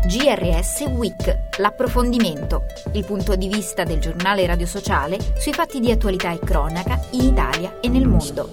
GRS Week, l'approfondimento, il punto di vista del giornale radio sociale sui fatti di attualità e cronaca in Italia e nel mondo.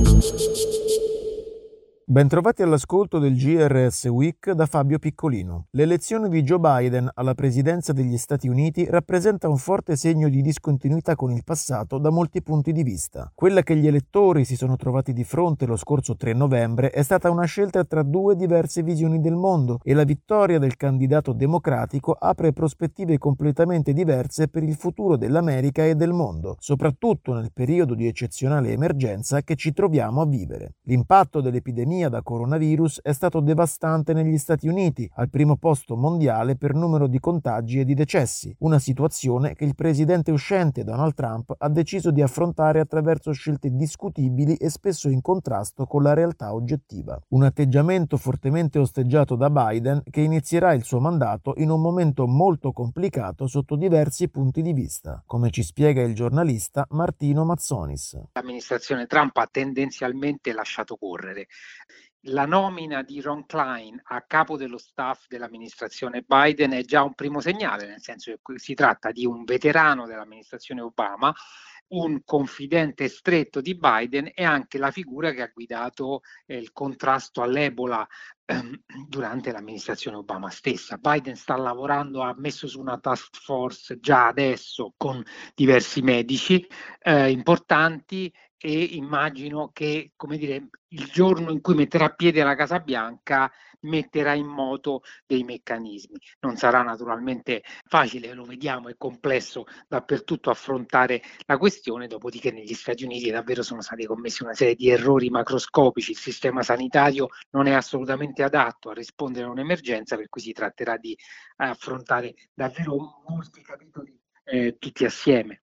Bentrovati all'ascolto del GRS Week da Fabio Piccolino. L'elezione di Joe Biden alla presidenza degli Stati Uniti rappresenta un forte segno di discontinuità con il passato da molti punti di vista. Quella che gli elettori si sono trovati di fronte lo scorso 3 novembre è stata una scelta tra due diverse visioni del mondo e la vittoria del candidato democratico apre prospettive completamente diverse per il futuro dell'America e del mondo, soprattutto nel periodo di eccezionale emergenza che ci troviamo a vivere. L'impatto dell'epidemia da coronavirus è stato devastante negli Stati Uniti, al primo posto mondiale per numero di contagi e di decessi, una situazione che il presidente uscente Donald Trump ha deciso di affrontare attraverso scelte discutibili e spesso in contrasto con la realtà oggettiva. Un atteggiamento fortemente osteggiato da Biden che inizierà il suo mandato in un momento molto complicato sotto diversi punti di vista, come ci spiega il giornalista Martino Mazzonis. L'amministrazione Trump ha tendenzialmente lasciato correre. La nomina di Ron Klein a capo dello staff dell'amministrazione Biden è già un primo segnale, nel senso che si tratta di un veterano dell'amministrazione Obama, un confidente stretto di Biden e anche la figura che ha guidato il contrasto all'Ebola durante l'amministrazione Obama stessa. Biden sta lavorando, ha messo su una task force già adesso con diversi medici importanti e immagino che, il giorno in cui metterà piede alla Casa Bianca metterà in moto dei meccanismi. Non sarà naturalmente facile, lo vediamo, è complesso dappertutto affrontare la questione, dopodiché negli Stati Uniti davvero sono stati commessi una serie di errori macroscopici, il sistema sanitario non è assolutamente adatto a rispondere a un'emergenza, per cui si tratterà di affrontare davvero molti capitoli tutti assieme.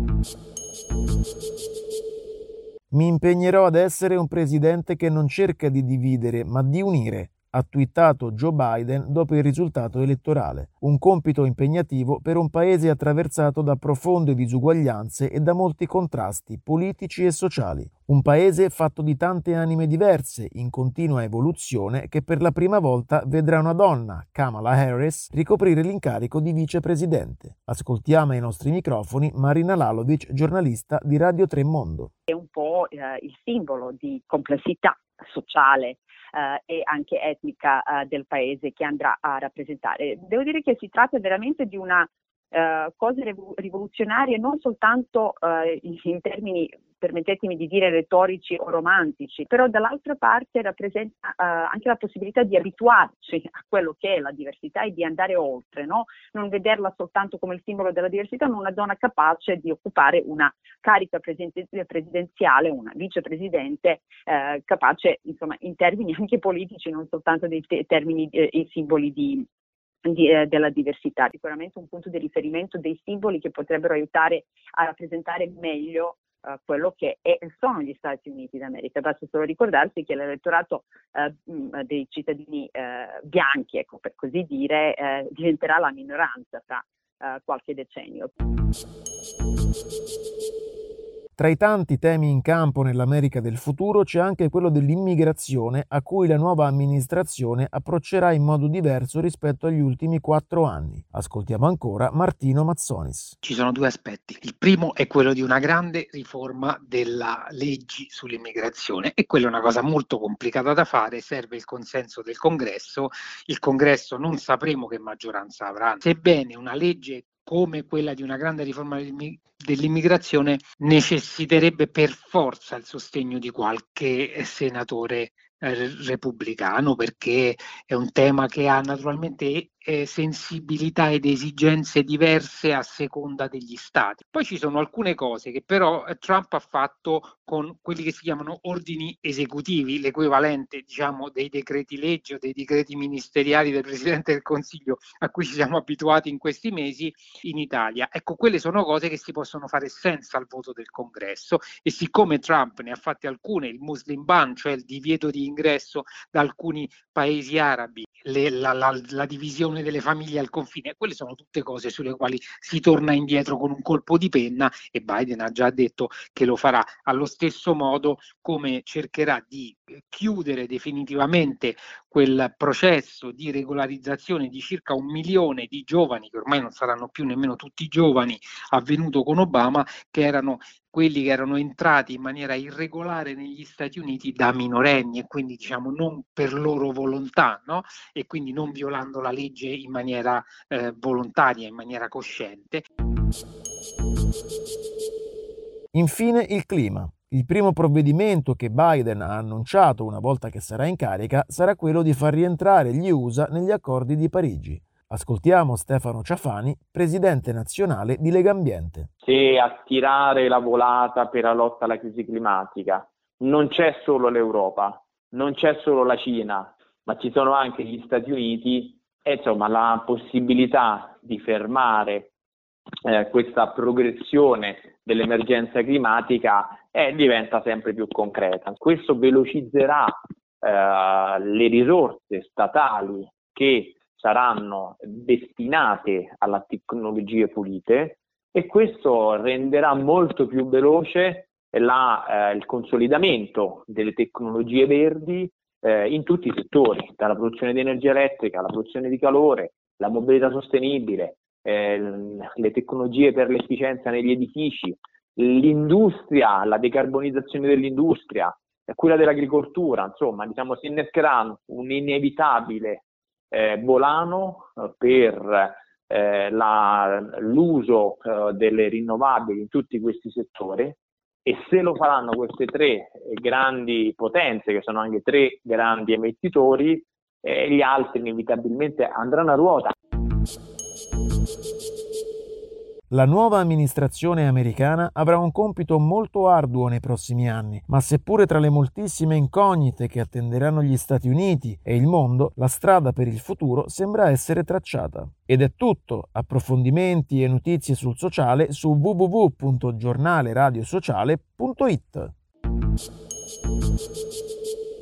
Mi impegnerò ad essere un presidente che non cerca di dividere, ma di unire, ha twittato Joe Biden dopo il risultato elettorale. Un compito impegnativo per un paese attraversato da profonde disuguaglianze e da molti contrasti politici e sociali. Un paese fatto di tante anime diverse, in continua evoluzione, che per la prima volta vedrà una donna, Kamala Harris, ricoprire l'incarico di vicepresidente. Ascoltiamo ai nostri microfoni Marina Lalovic, giornalista di Radio 3 Mondo. È un po' il simbolo di complessità sociale e anche etnica del paese che andrà a rappresentare. Devo dire che si tratta veramente di una cosa rivoluzionaria, non soltanto in termini, permettetemi di dire, retorici o romantici, però dall'altra parte rappresenta anche la possibilità di abituarci a quello che è la diversità e di andare oltre, no? Non vederla soltanto come il simbolo della diversità, ma una donna capace di occupare una carica presidenziale, una vicepresidente capace, insomma, in termini anche politici, non soltanto dei termini e simboli della diversità. Sicuramente un punto di riferimento dei simboli che potrebbero aiutare a rappresentare meglio quello che sono gli Stati Uniti d'America. Basta solo ricordarsi che l'elettorato dei cittadini bianchi, ecco, per così dire, diventerà la minoranza tra qualche decennio. Tra i tanti temi in campo nell'America del futuro c'è anche quello dell'immigrazione, a cui la nuova amministrazione approccerà in modo diverso rispetto agli ultimi 4 anni. Ascoltiamo ancora Martino Mazzonis. Ci sono due aspetti. Il primo è quello di una grande riforma della legge sull'immigrazione e quella è una cosa molto complicata da fare, serve il consenso del Congresso. Il Congresso non sapremo che maggioranza avrà, sebbene una legge come quella di una grande riforma dell'immigrazione necessiterebbe per forza il sostegno di qualche senatore repubblicano, perché è un tema che ha naturalmente sensibilità ed esigenze diverse a seconda degli stati. Poi ci sono alcune cose che però Trump ha fatto con quelli che si chiamano ordini esecutivi, l'equivalente, diciamo, dei decreti legge o dei decreti ministeriali del Presidente del Consiglio a cui ci siamo abituati in questi mesi in Italia. Ecco, quelle sono cose che si possono fare senza il voto del Congresso e siccome Trump ne ha fatte alcune, il Muslim ban, cioè il divieto di ingresso da alcuni paesi arabi, la divisione delle famiglie al confine, quelle sono tutte cose sulle quali si torna indietro con un colpo di penna e Biden ha già detto che lo farà allo stesso modo come cercherà di chiudere definitivamente quel processo di regolarizzazione di circa 1 milione di giovani, che ormai non saranno più nemmeno tutti giovani, avvenuto con Obama, che erano quelli che erano entrati in maniera irregolare negli Stati Uniti da minorenni e quindi diciamo non per loro volontà, no? E quindi non violando la legge in maniera volontaria, in maniera cosciente. Infine il clima. Il primo provvedimento che Biden ha annunciato una volta che sarà in carica sarà quello di far rientrare gli USA negli accordi di Parigi. Ascoltiamo Stefano Ciafani, presidente nazionale di Legambiente. Se a tirare la volata per la lotta alla crisi climatica non c'è solo l'Europa, non c'è solo la Cina, ma ci sono anche gli Stati Uniti, e insomma la possibilità di fermare questa progressione dell'emergenza climatica diventa sempre più concreta. Questo velocizzerà le risorse statali che saranno destinate alla tecnologie pulite, e questo renderà molto più veloce il consolidamento delle tecnologie verdi in tutti i settori, dalla produzione di energia elettrica alla produzione di calore, la mobilità sostenibile, le tecnologie per l'efficienza negli edifici, l'industria, la decarbonizzazione dell'industria, quella dell'agricoltura. Insomma, diciamo, si innescherà un inevitabile volano per l'uso delle rinnovabili in tutti questi settori, e se lo faranno queste tre grandi potenze, che sono anche tre grandi emettitori, gli altri inevitabilmente andranno a ruota. La nuova amministrazione americana avrà un compito molto arduo nei prossimi anni, ma seppure tra le moltissime incognite che attenderanno gli Stati Uniti e il mondo, la strada per il futuro sembra essere tracciata. Ed è tutto. Approfondimenti e notizie sul sociale su www.giornaleradiosociale.it.